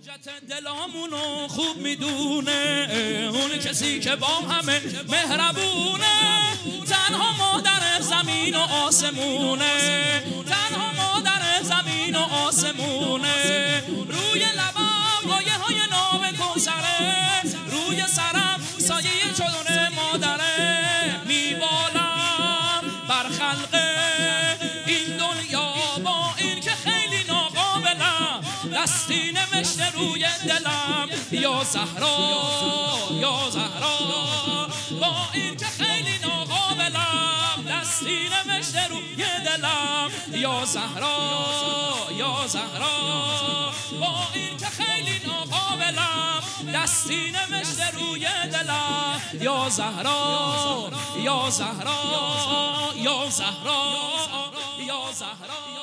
حاجت دلامونو خوب میدونه، اون کسی که با همه مهربونه، تنها مادر زمین و آسمونه، تنها مادر زمین و آسمونه. روی لبم لایه های ناب کوثره، روی سرم سایه چادر مادره، میبالم بر خلق این دنیا با این که خیلی ناقابلم، دستی نوشته روی دلم یا زهرا یا زهرا، با این که خیلی ناقابلم، دستی نوشته روی دلم یا زهرا یا زهرا، با این که خیلی ناقابلم، دستی نوشته روی دلم یا زهرا یا زهرا یا زهرا یا زهرا.